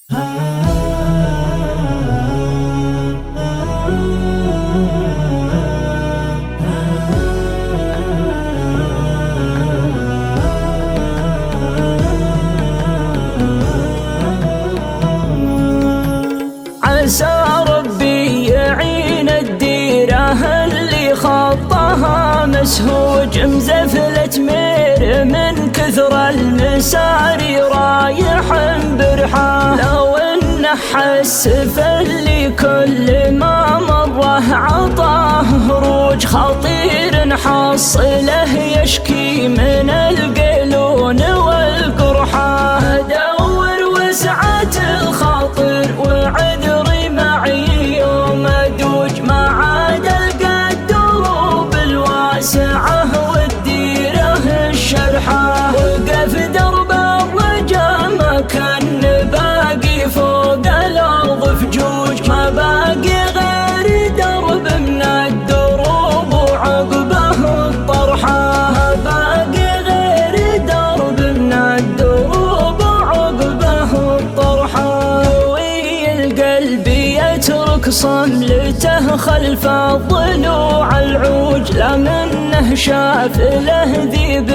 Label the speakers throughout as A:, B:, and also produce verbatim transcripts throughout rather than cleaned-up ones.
A: عسى ربي يعين الديرة اللي خطها مسهوج مزفلة مير من كثر المساري رايح برحاه. لو انه حس فاللي كل ما مره عطاه هروج خطير حصله يشكي من القلون والقرحة. ادور وسعة الخاطر وعذري معي يوم ادوج ما عاد القى الدروب الواسعة والديرة الشرحة. وقف درب الرجا ما كان باقي فوق الارض فجوج ما باقي غير درب من الدروب وعقبه الطرحة. ما باقي غير درب من الدروب وعقبه الطرحة. قوي القلب يترك صملته خلف الضلوع العوج لا منه شاف له ذيب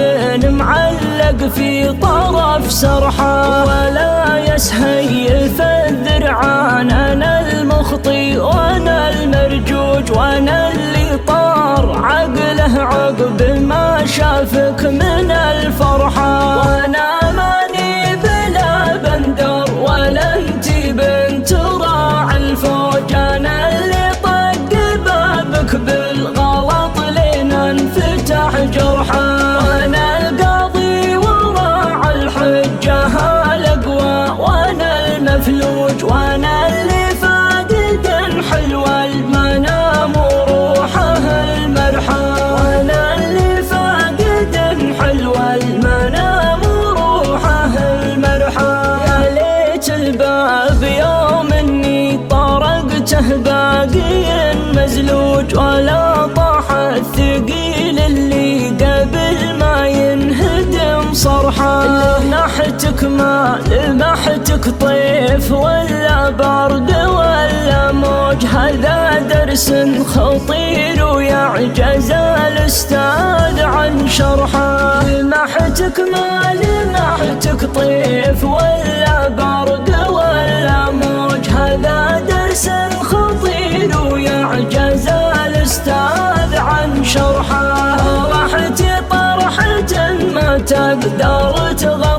A: معلق في طرف سرحه. ولا يسهيل الذرعان انا المخطي وانا المرجوج وانا اللي طار عقله عقب ما شافك من الفرحة. وانا ماني بلا بندر ولا انتي بنت راعي الفوج انا اللي طق بابك بالغلط لين انفتح جرحه. وانا القاضي وراعي الحجة الاقوى وانا المفلوج وانا اللي فاقد حلو المنام وروحه المرحى. وانا اللي فاقد حلو المنام وروحه المرحى. يا ليت الباب يوم اني طرقته باقي مزلوج ولا طاح الثقيل اللي قبل ما ينهدم صرحه. لمحتك ما لمحتك طيف ولا برد ولا موج هذا درس خطير ويعجز الاستاذ عن شرحه. لمحتك ما لمحتك طيف ولا برد ولا موج هذا درس خطير ويعجز الاستاذ عن شرحه. طرحتي طرحة ما تقدر تغير